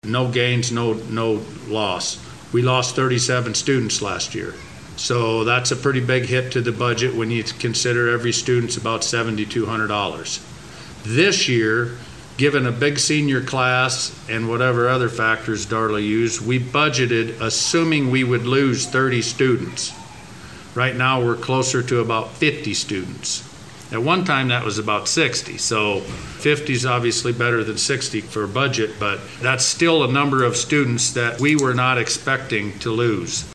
no gains, no loss. We lost 37 students last year. So that's a pretty big hit to the budget when you consider every student's about $7,200. This year, given a big senior class and whatever other factors Darla used, we budgeted assuming we would lose 30 students. Right now, we're closer to about 50 students. At one time, that was about 60. So 50 is obviously better than 60 for budget, but that's still a number of students that we were not expecting to lose.